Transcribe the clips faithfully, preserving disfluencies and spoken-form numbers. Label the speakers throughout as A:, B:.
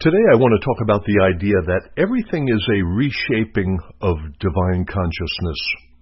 A: Today I want to talk about the idea that everything is a reshaping of divine consciousness.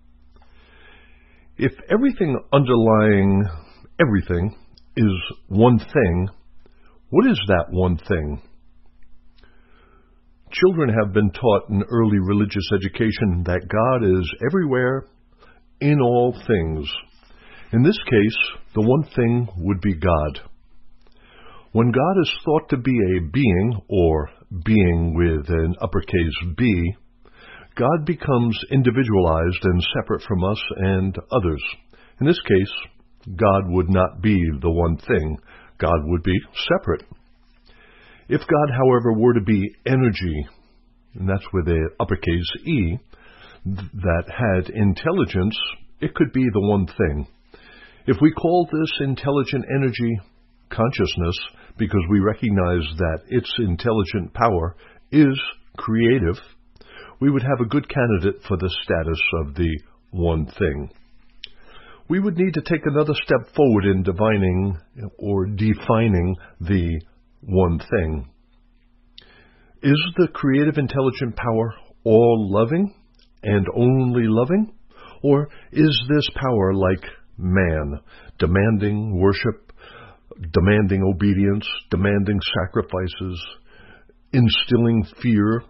A: If everything underlying everything is one thing, what is that one thing? Children have been taught in early religious education that God is everywhere, in all things. In this case, the one thing would be God. When God is thought to be a being, or being with an uppercase B, God becomes individualized and separate from us and others. In this case, God would not be the one thing. God would be separate. If God, however, were to be energy, and that's with an uppercase E, that had intelligence, it could be the one thing. If we call this intelligent energy consciousness, because we recognize that its intelligent power is creative, we would have a good candidate for the status of the one thing. We would need to take another step forward in divining or defining the one thing. Is the creative intelligent power all loving and only loving? Or is this power like man, demanding worship, demanding obedience, demanding sacrifices, instilling fear?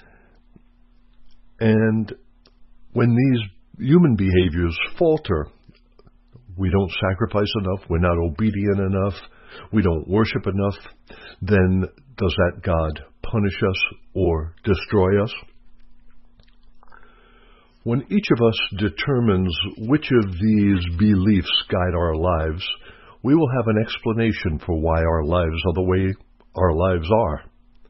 A: And when these human behaviors falter, we don't sacrifice enough, we're not obedient enough, we don't worship enough, then does that God punish us or destroy us? When each of us determines which of these beliefs guide our lives, we will have an explanation for why our lives are the way our lives are.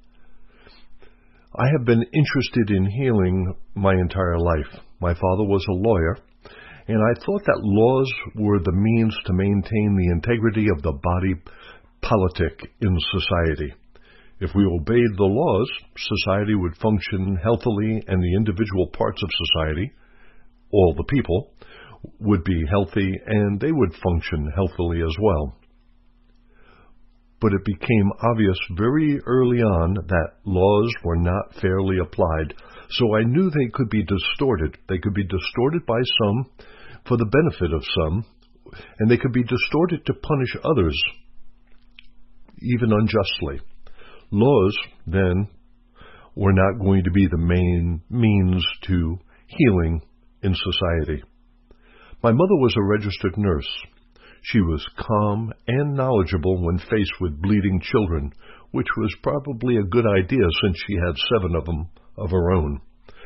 A: I have been interested in healing my entire life. My father was a lawyer, and I thought that laws were the means to maintain the integrity of the body politic in society. If we obeyed the laws, society would function healthily, and the individual parts of society, all the people, would be healthy, and they would function healthily as well. But it became obvious very early on that laws were not fairly applied, so I knew they could be distorted. They could be distorted by some for the benefit of some, and they could be distorted to punish others, even unjustly. Laws, then, were not going to be the main means to healing in society. My mother was a registered nurse. She was calm and knowledgeable when faced with bleeding children, which was probably a good idea since she had seven of them of her own.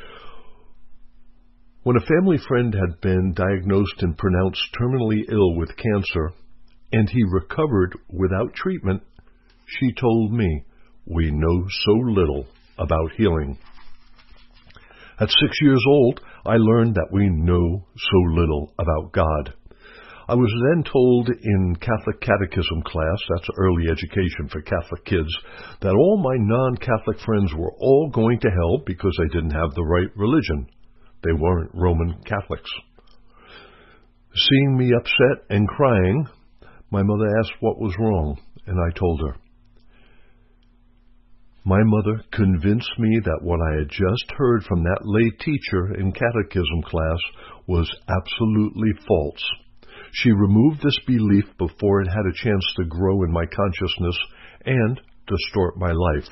A: When a family friend had been diagnosed and pronounced terminally ill with cancer, and he recovered without treatment, she told me, "We know so little about healing." At six years old, I learned that we know so little about God. I was then told in Catholic catechism class, that's early education for Catholic kids, that all my non-Catholic friends were all going to hell because they didn't have the right religion. They weren't Roman Catholics. Seeing me upset and crying, my mother asked what was wrong, and I told her. My mother convinced me that what I had just heard from that lay teacher in catechism class was absolutely false. She removed this belief before it had a chance to grow in my consciousness and distort my life.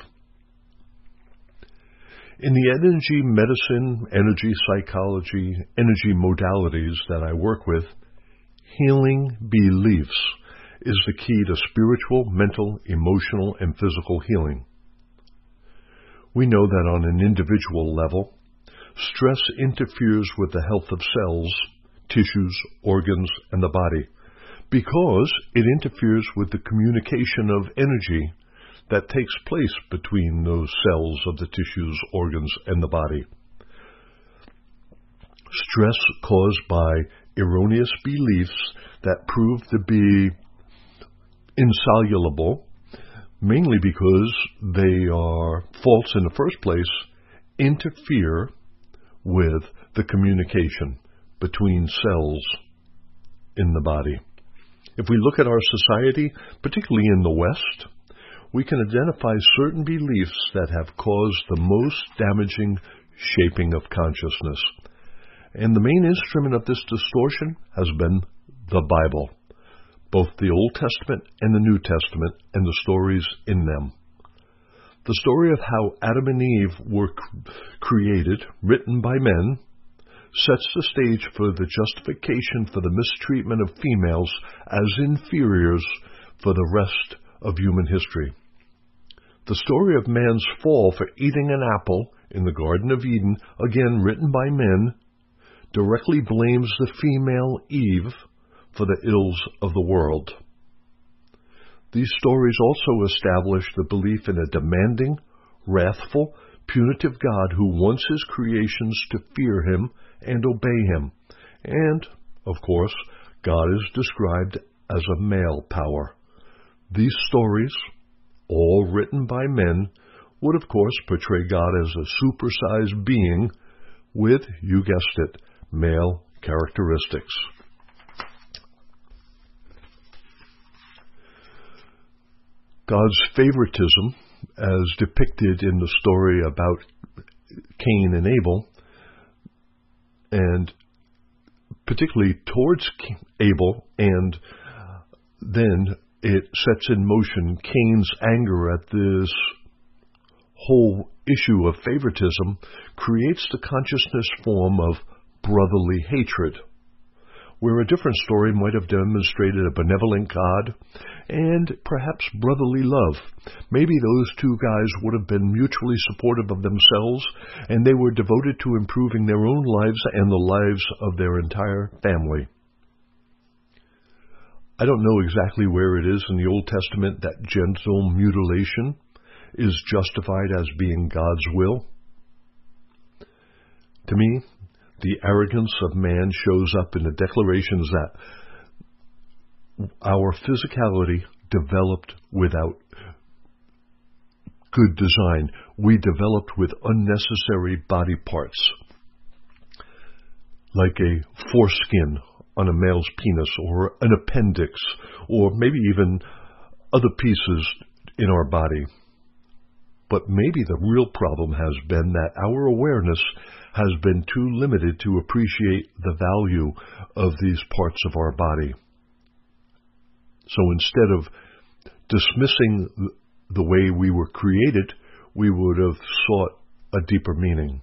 A: In the energy medicine, energy psychology, energy modalities that I work with, healing beliefs is the key to spiritual, mental, emotional, and physical healing. We know that on an individual level, stress interferes with the health of cells, tissues, organs, and the body, because it interferes with the communication of energy that takes place between those cells of the tissues, organs, and the body. Stress caused by erroneous beliefs that prove to be insoluble, mainly because they are false in the first place, interfere with the communication between cells in the body. If we look at our society, particularly in the West, we can identify certain beliefs that have caused the most damaging shaping of consciousness. And the main instrument of this distortion has been the Bible, both the Old Testament and the New Testament, and the stories in them. The story of how Adam and Eve were created, written by men, sets the stage for the justification for the mistreatment of females as inferiors for the rest of human history. The story of man's fall for eating an apple in the Garden of Eden, again written by men, directly blames the female Eve for the ills of the world. These stories also establish the belief in a demanding, wrathful, punitive God who wants his creations to fear him and obey him. And, of course, God is described as a male power. These stories, all written by men, would of course portray God as a supersized being with, you guessed it, male characteristics. God's favoritism, as depicted in the story about Cain and Abel, and particularly towards Abel, and then it sets in motion Cain's anger at this whole issue of favoritism, creates the consciousness form of brotherly hatred, where a different story might have demonstrated a benevolent God and perhaps brotherly love. Maybe those two guys would have been mutually supportive of themselves, and they were devoted to improving their own lives and the lives of their entire family. I don't know exactly where it is in the Old Testament that genital mutilation is justified as being God's will. To me, the arrogance of man shows up in the declarations that our physicality developed without good design. We developed with unnecessary body parts, like a foreskin on a male's penis, or an appendix, or maybe even other pieces in our body. But maybe the real problem has been that our awareness has been too limited to appreciate the value of these parts of our body. So instead of dismissing the way we were created, we would have sought a deeper meaning.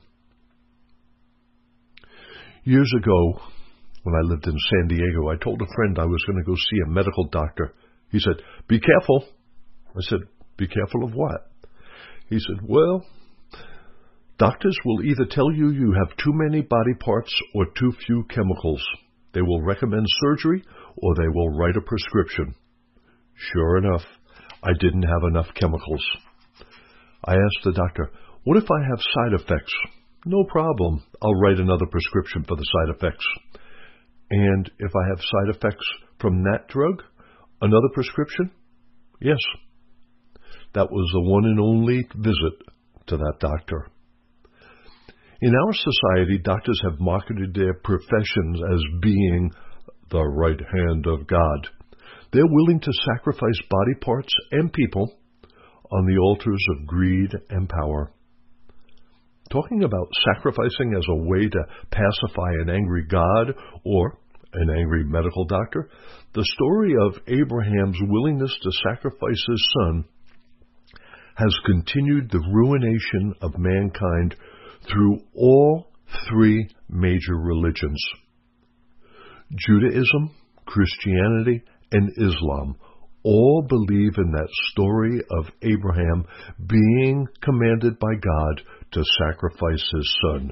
A: Years ago, when I lived in San Diego, I told a friend I was going to go see a medical doctor. He said, "Be careful." I said, "Be careful of what?" He said, "Well, doctors will either tell you you have too many body parts or too few chemicals. They will recommend surgery or they will write a prescription." Sure enough, I didn't have enough chemicals. I asked the doctor, "What if I have side effects?" "No problem. I'll write another prescription for the side effects." "And if I have side effects from that drug, another prescription?" "Yes." That was the one and only visit to that doctor. In our society, doctors have marketed their professions as being the right hand of God. They're willing to sacrifice body parts and people on the altars of greed and power. Talking about sacrificing as a way to pacify an angry God or an angry medical doctor, the story of Abraham's willingness to sacrifice his son has continued the ruination of mankind through all three major religions. Judaism, Christianity, and Islam all believe in that story of Abraham being commanded by God to sacrifice his son.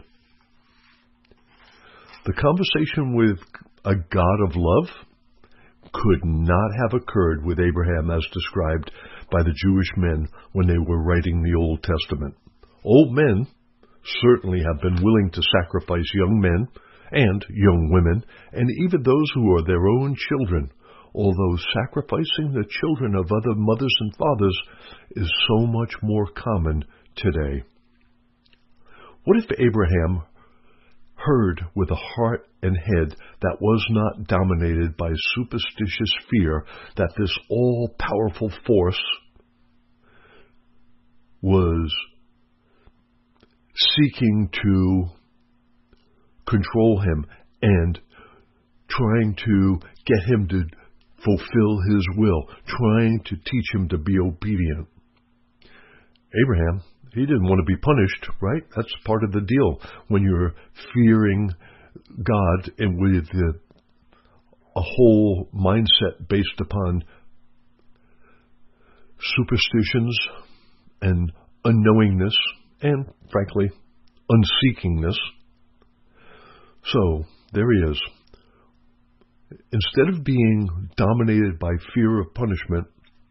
A: The conversation with a God of love could not have occurred with Abraham as described by the Jewish men when they were writing the Old Testament. Old men certainly have been willing to sacrifice young men and young women, and even those who are their own children, although sacrificing the children of other mothers and fathers is so much more common today. What if Abraham heard with a heart and head that was not dominated by superstitious fear that this all-powerful force was seeking to control him and trying to get him to fulfill his will, trying to teach him to be obedient. Abraham, he didn't want to be punished, right? That's part of the deal when you're fearing God and with the, a whole mindset based upon superstitions and unknowingness and, frankly, unseekingness. So, there he is. Instead of being dominated by fear of punishment,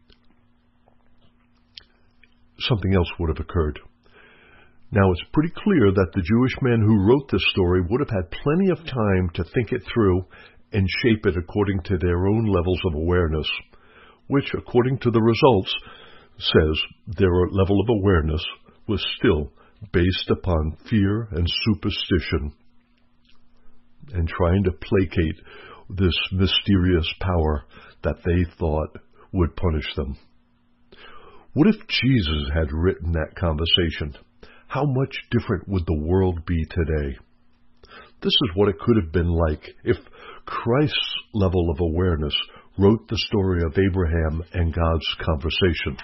A: something else would have occurred. Now, it's pretty clear that the Jewish men who wrote this story would have had plenty of time to think it through and shape it according to their own levels of awareness, which, according to the results, says their level of awareness was still based upon fear and superstition and trying to placate this mysterious power that they thought would punish them. What if Jesus had written that conversation? How much different would the world be today? This is what it could have been like if Christ's level of awareness wrote the story of Abraham and God's conversation.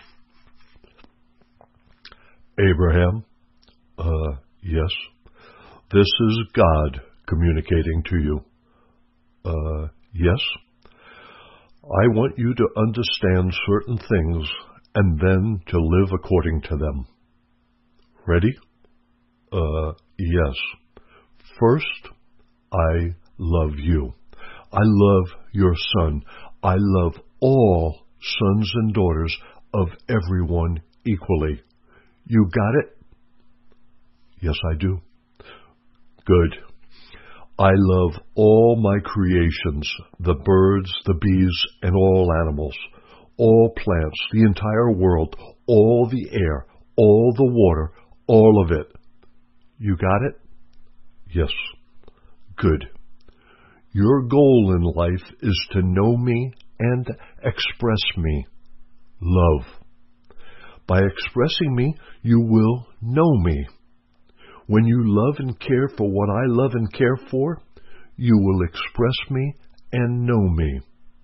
A: Abraham, uh, yes, this is God communicating to you. Uh, yes, I want you to understand certain things and then to live according to them. Ready? Uh, yes. First, I love you. I love your son. I love all sons and daughters of everyone equally. You got it? Yes, I do. Good. I love all my creations, the birds, the bees, and all animals, all plants, the entire world, all the air, all the water, all of it. You got it? Yes. Good. Your goal in life is to know me and express me. Love. By expressing me, you will know me. When you love and care for what I love and care for, you will express me and know me.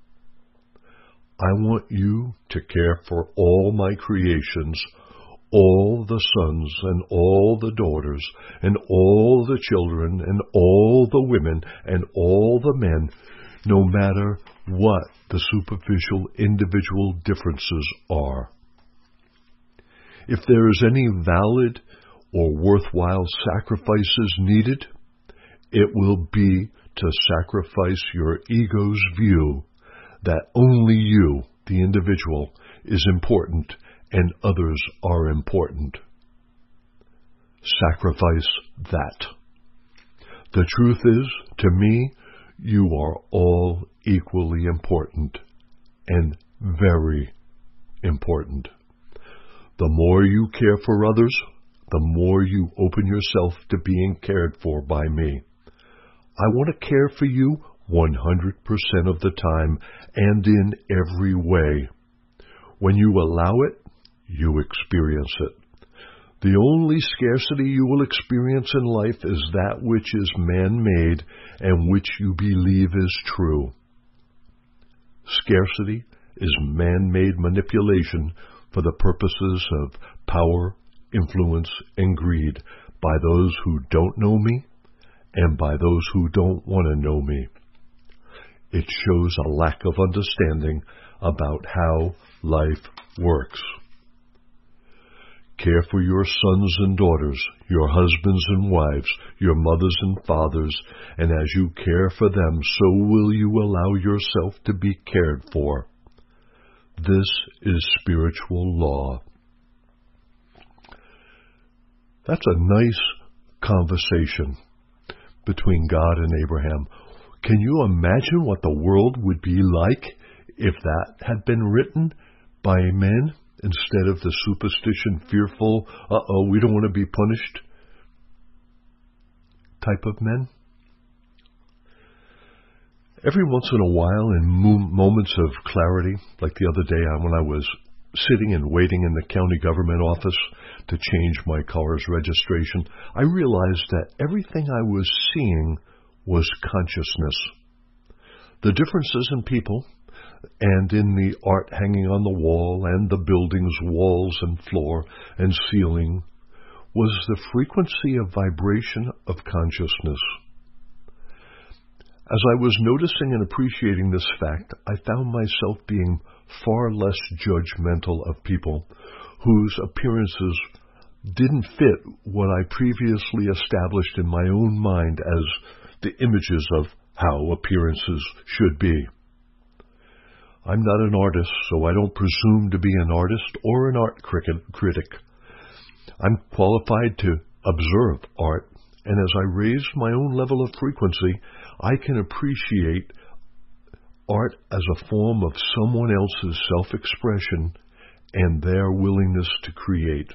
A: I want you to care for all my creations, all the sons and all the daughters, and all the children and all the women and all the men, no matter what the superficial individual differences are. If there is any valid or worthwhile sacrifices needed, it will be to sacrifice your ego's view that only you, the individual, is important and others are important. Sacrifice that. The truth is, to me, you are all equally important and very important. The more you care for others, the more you open yourself to being cared for by me. I want to care for you one hundred percent of the time and in every way. When you allow it, you experience it. The only scarcity you will experience in life is that which is man-made and which you believe is true. Scarcity is man-made manipulation for the purposes of power, influence, and greed by those who don't know me and by those who don't want to know me. It shows a lack of understanding about how life works. Care for your sons and daughters, your husbands and wives, your mothers and fathers, and as you care for them, so will you allow yourself to be cared for. This is spiritual law. That's a nice conversation between God and Abraham. Can you imagine what the world would be like if that had been written by men instead of the superstition, fearful, uh-oh, we don't want to be punished type of men? Every once in a while, in mo- moments of clarity, like the other day when I was sitting and waiting in the county government office to change my car's registration, I realized that everything I was seeing was consciousness. The differences in people and in the art hanging on the wall and the building's walls and floor and ceiling was the frequency of vibration of consciousness. As I was noticing and appreciating this fact, I found myself being far less judgmental of people whose appearances didn't fit what I previously established in my own mind as the images of how appearances should be. I'm not an artist, so I don't presume to be an artist or an art critic. I'm qualified to observe art, and as I raise my own level of frequency, I can appreciate art as a form of someone else's self-expression and their willingness to create.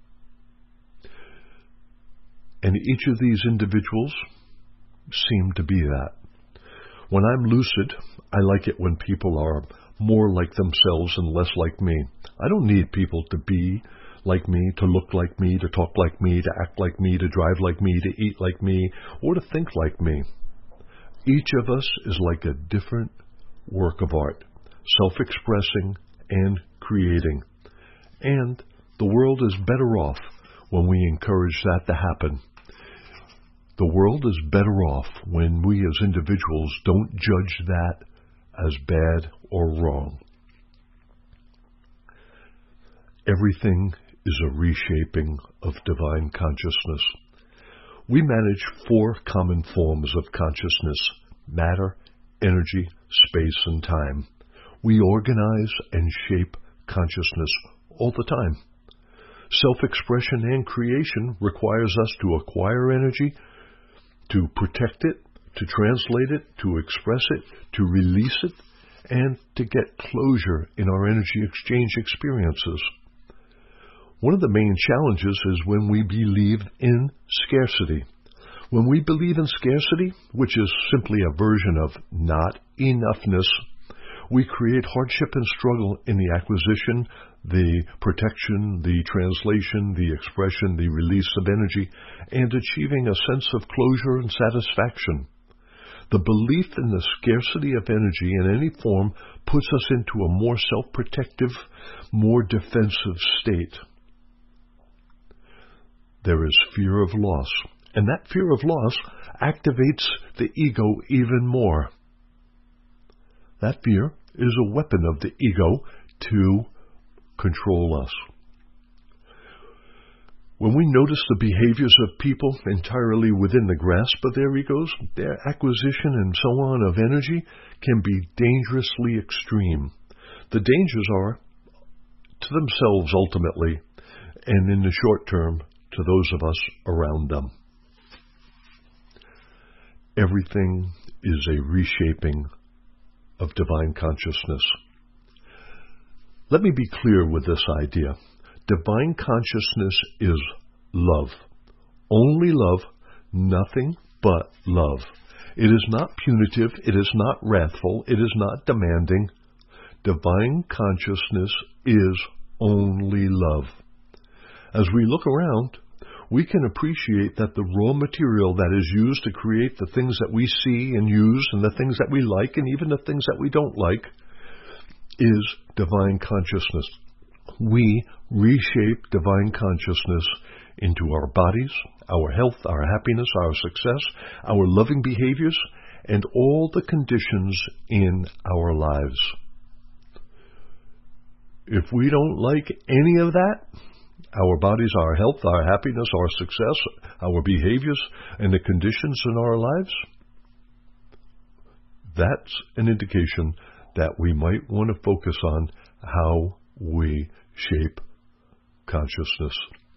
A: And each of these individuals seem to be that. When I'm lucid, I like it when people are more like themselves and less like me. I don't need people to be like me, to look like me, to talk like me, to act like me, to drive like me, to eat like me, or to think like me. Each of us is like a different work of art, self-expressing and creating. And the world is better off when we encourage that to happen. The world is better off when we as individuals don't judge that as bad or wrong. Everything is a reshaping of divine consciousness. We manage four common forms of consciousness: matter, energy, space, and time. We organize and shape consciousness all the time. Self-expression and creation requires us to acquire energy, to protect it, to translate it, to express it, to release it, and to get closure in our energy exchange experiences. One of the main challenges is when we believe in scarcity. When we believe in scarcity, which is simply a version of not enoughness, we create hardship and struggle in the acquisition, the protection, the translation, the expression, the release of energy, and achieving a sense of closure and satisfaction. The belief in the scarcity of energy in any form puts us into a more self-protective, more defensive state. There is fear of loss, and that fear of loss activates the ego even more. That fear is a weapon of the ego to control us. When we notice the behaviors of people entirely within the grasp of their egos, their acquisition and so on of energy can be dangerously extreme. The dangers are to themselves ultimately, and in the short term, to those of us around them. Everything is a reshaping of divine consciousness. Let me be clear with this idea. Divine consciousness is love. Only love, nothing but love. It is not punitive, it is not wrathful, it is not demanding. Divine consciousness is only love. As we look around, we can appreciate that the raw material that is used to create the things that we see and use and the things that we like and even the things that we don't like is divine consciousness. We reshape divine consciousness into our bodies, our health, our happiness, our success, our loving behaviors, and all the conditions in our lives. If we don't like any of that, our bodies, our health, our happiness, our success, our behaviors, and the conditions in our lives, that's an indication that we might want to focus on how we shape consciousness.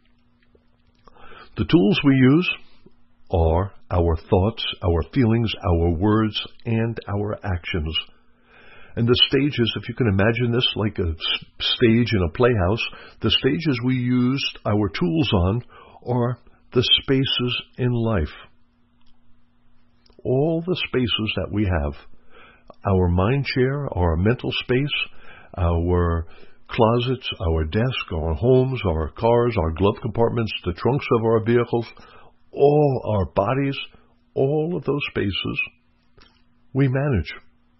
A: The tools we use are our thoughts, our feelings, our words, and our actions. And the stages, if you can imagine this like a stage in a playhouse, the stages we use our tools on are the spaces in life. All the spaces that we have. Our mind share, our mental space, our closets, our desk, our homes, our cars, our glove compartments, the trunks of our vehicles, all our bodies, all of those spaces we manage.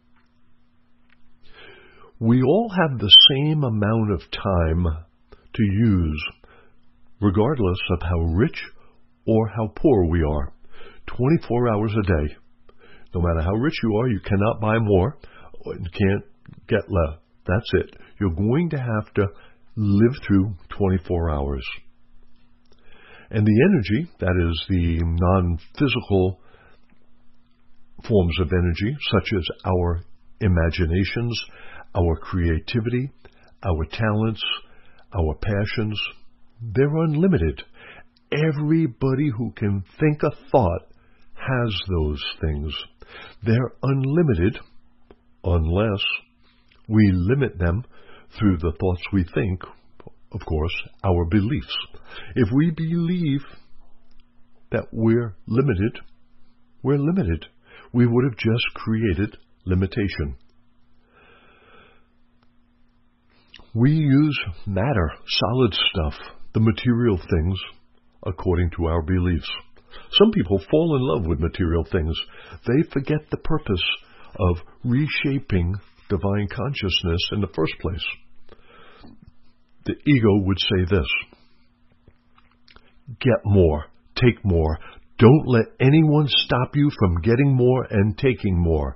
A: We all have the same amount of time to use, regardless of how rich or how poor we are. twenty-four hours a day. No matter how rich you are, you cannot buy more and can't get less. That's it. You're going to have to live through twenty-four hours. And the energy, that is the non-physical forms of energy, such as our imaginations, our creativity, our talents, our passions, they're unlimited. Everybody who can think a thought has those things. They're unlimited unless we limit them through the thoughts we think, of course, our beliefs. If we believe that we're limited, we're limited. We would have just created limitation. We use matter, solid stuff, the material things, according to our beliefs. Some people fall in love with material things. They forget the purpose of reshaping divine consciousness in the first place. The ego would say this: get more, take more. Don't let anyone stop you from getting more and taking more.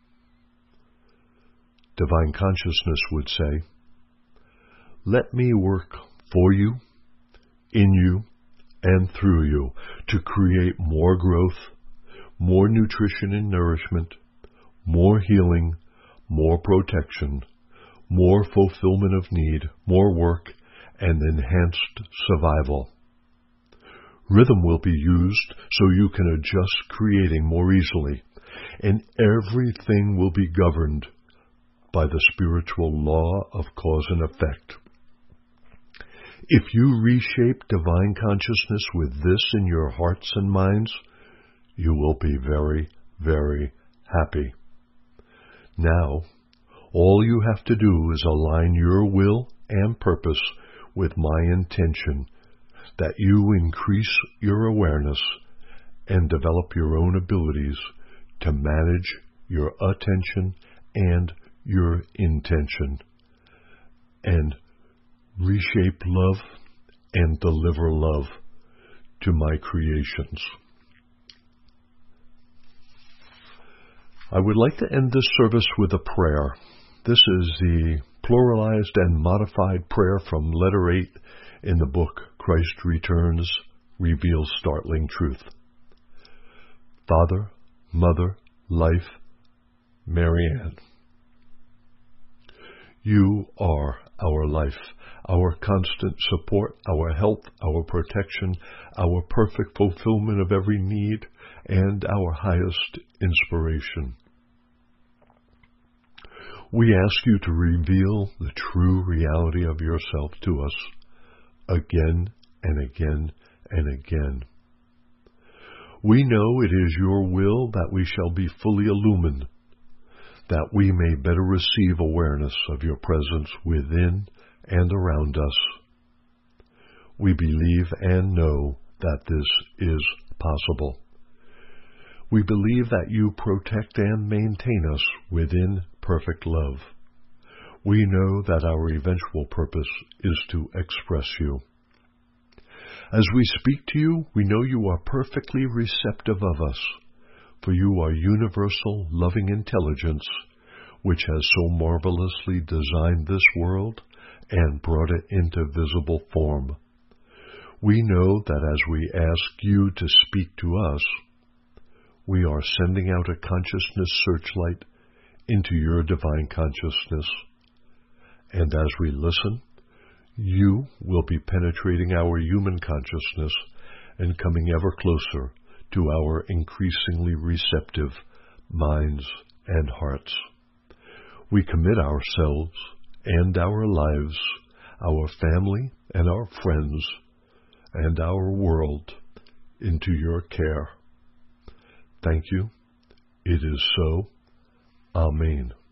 A: Divine consciousness would say, let me work for you, in you, and through you to create more growth, more nutrition and nourishment, more healing, more protection, more fulfillment of need, more work, and enhanced survival. Rhythm will be used so you can adjust creating more easily, and everything will be governed by the spiritual law of cause and effect. If you reshape divine consciousness with this in your hearts and minds, you will be very, very happy. Now, all you have to do is align your will and purpose with my intention, that you increase your awareness and develop your own abilities to manage your attention and your intention, and reshape love and deliver love to my creations. I would like to end this service with a prayer. This is the pluralized and modified prayer from letter eight in the book Christ Returns, Reveals Startling Truth. Father, Mother, Life, Mary Ann. You are our life, our constant support, our health, our protection, our perfect fulfillment of every need, and our highest inspiration. We ask you to reveal the true reality of yourself to us again and again and again. We know it is your will that we shall be fully illumined, that we may better receive awareness of your presence within and around us. We believe and know that this is possible. We believe that you protect and maintain us within perfect love. We know that our eventual purpose is to express you. As we speak to you, we know you are perfectly receptive of us, for you are universal loving intelligence, which has so marvelously designed this world and brought it into visible form. We know that as we ask you to speak to us, we are sending out a consciousness searchlight into your divine consciousness. And as we listen, you will be penetrating our human consciousness and coming ever closer to our increasingly receptive minds and hearts. We commit ourselves and our lives, our family and our friends, and our world into your care. Thank you. It is so. Amen.